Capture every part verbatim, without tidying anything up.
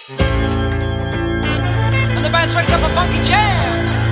And the band strikes up a funky jam.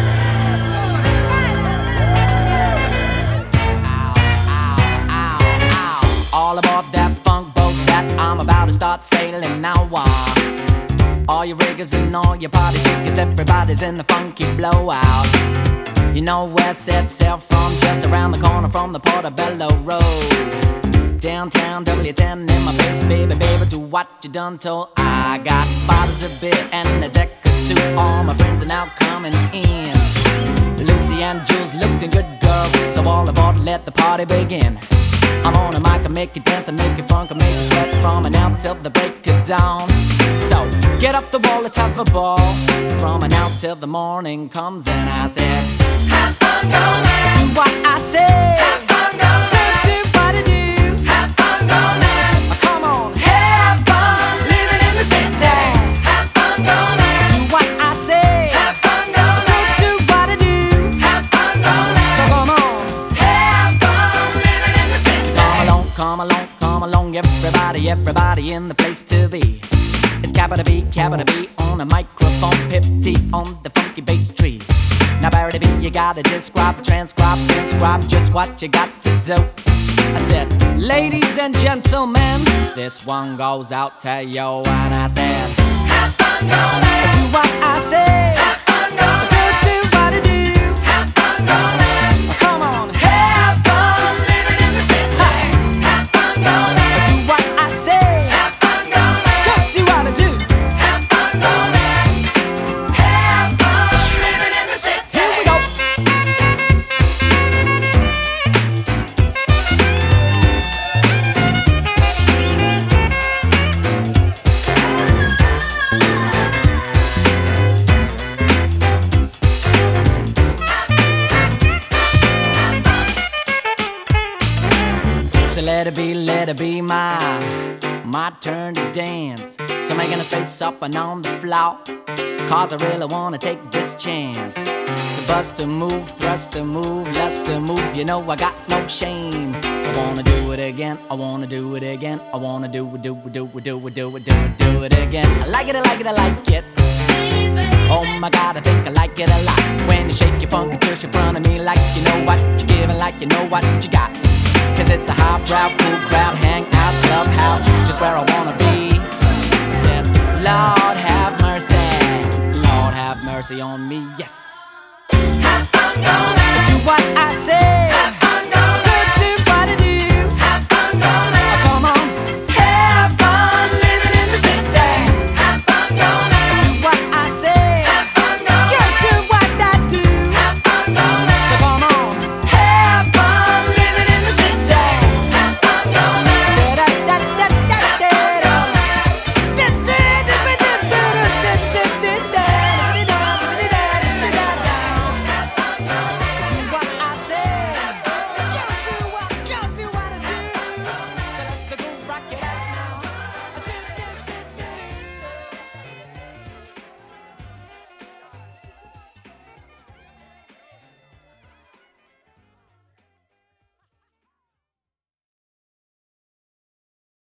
Ow, ow, ow, ow. All aboard that funk boat that I'm about to start sailing now. Uh. All your riggers and all your party chickens, everybody's in the funky blowout. You know where set sail from, just around the corner from the Portobello Road. Downtown W ten in my face, baby, baby, do what you done told. I got bottles of beer and a deck or two. All my friends are now coming in. Lucy and Jules looking good girls, so all aboard, let the party begin. I'm on a mic, I make you dance, I make you funk, I make you sweat from now till the break of dawn. So get up the wall, let's have a ball, from now till the morning comes. And I said, have fun, go man. Do what I say. Have fun, go man. Do what I do. Have fun, go man. Oh, come on, have fun living in the city. Have fun, go man. Do what I say. Have fun, go man. Do what I do. Have fun, go man. So come on, have fun living in the city. Come along, come along, come along, everybody, everybody in the place to be. It's capital B, capital B on the microphone, Pip T on the funky bass tree. Now Barry B, you gotta describe, transcribe, transcribe just what you got to do. I said, ladies and gentlemen, this one goes out to you. And I said, have fun, go man. Do what I say. Have fun, go man. Do what I do. Have fun, go man. Come on, have fun living in the city. Have fun, go man. Do what I say. Have fun, go man. Go do what I do. Have fun, go man. Have fun living in the city. Here we go. So let it be, let it be my my turn to dance. So making a space up and on the floor, cause I really wanna take this chance to bust a move, thrust a move, lust a move. You know I got no shame. I wanna do it again, I wanna do it again, I wanna do it, do it, do it, do it, do it, do it, do it again. I like it, I like it, I like it. Oh my God, I think I like it a lot. When you shake your funky tush in front of me, like you know what you're giving, like you know what you got. Cause it's a highbrow, cool crowd, hangout, clubhouse, just where I wanna be. I said, Lord have mercy, Lord have mercy on me, yes. Have fun, go man. Do what I say.